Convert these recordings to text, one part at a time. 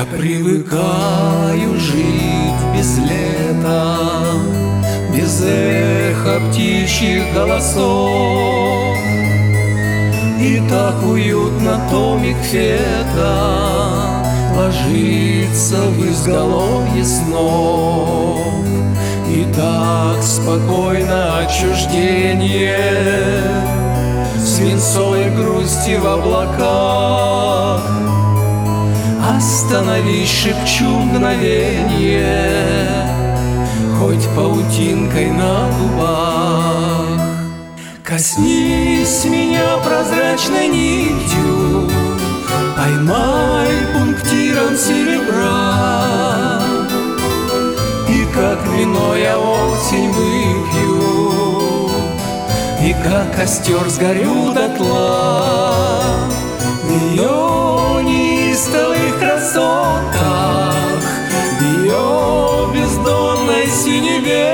привыкаю жить без лета, без эха птичьих голосов. И так уютно томик фета ложится в изголовье снов. И так спокойно отчуждение свинцовой грусти в облаках. Остановись, шепчу мгновенье, хоть паутинкой на губах. Коснись меня прозрачной нитью, поймай пунктиром серебра. И как вино я осень выпью, и как костер сгорю дотла. В ее неистовых красотах, в ее бездонной синеве,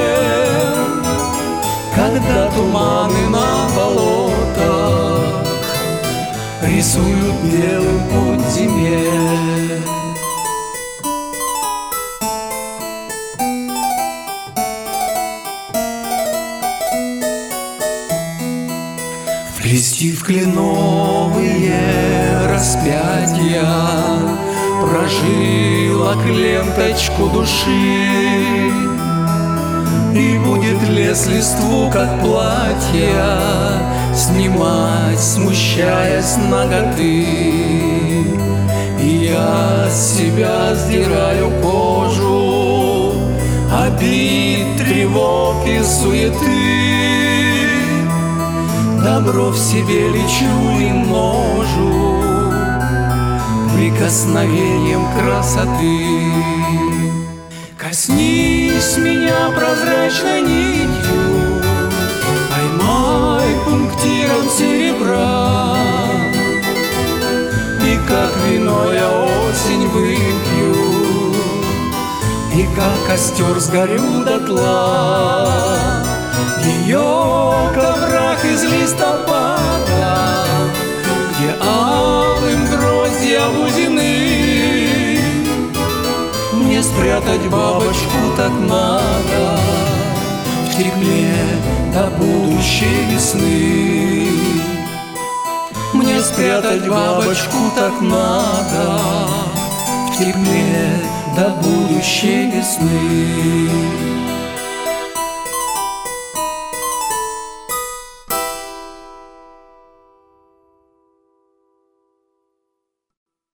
когда туманы на болотах рисуют белым путь зиме. Вплести в кленовые распятия прожилок ленточку души. И будет лес листву, как платье, снимать, смущаясь наготы. И я с себя сдираю кожу обид, тревог и суеты. Добро в себе лечу и множу прикосновением красоты. Коснись меня прозрачной нитью, поймай пунктиром серебра. И как вино я осень выпью, и как костер сгорю дотла. В ее коврах из листопада, где алым гроздья бузины, мне спрятать бабочку так надо в тепле до будущей весны. Мне спрятать бабочку так надо в тепле до будущей весны.